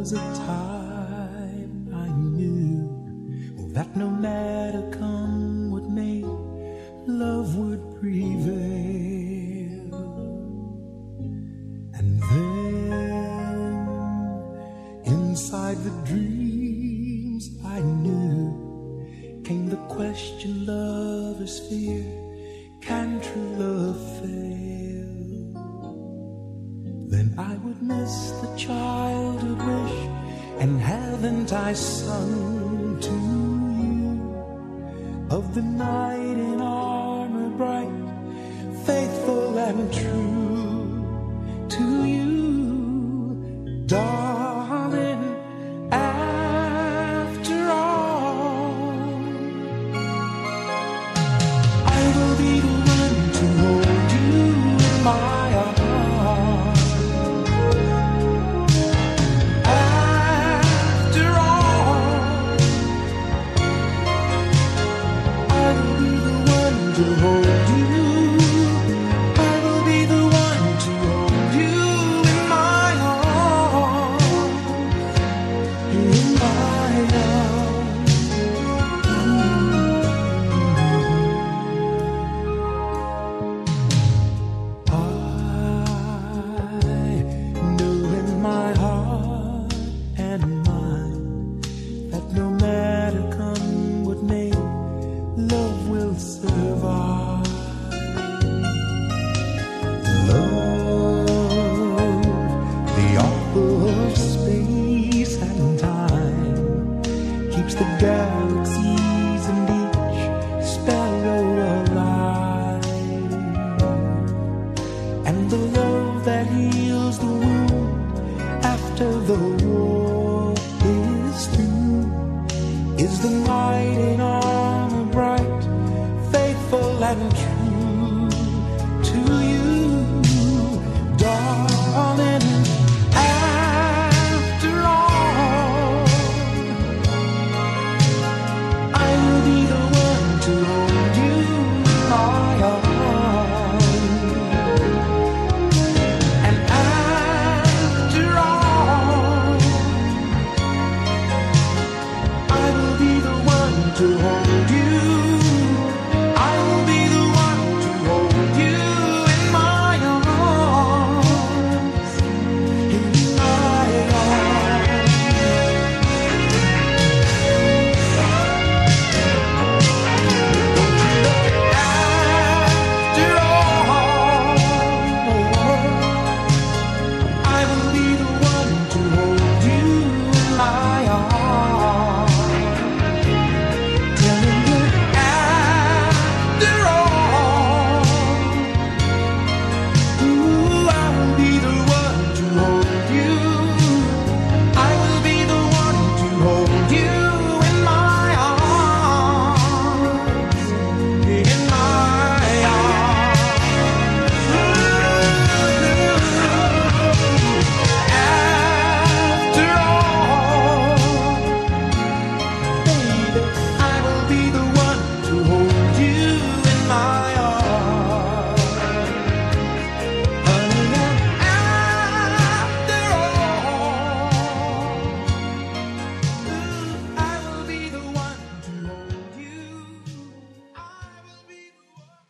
was a time I knew that no matter come what may, love would prevail. And then inside the dreams I knew came the question lovers fear, can true love fail? Then I would miss the childhood wish, and haven't I sung to you of the knight in armor bright, faithful and true to you, darling, after all. I will be the one to hold you in my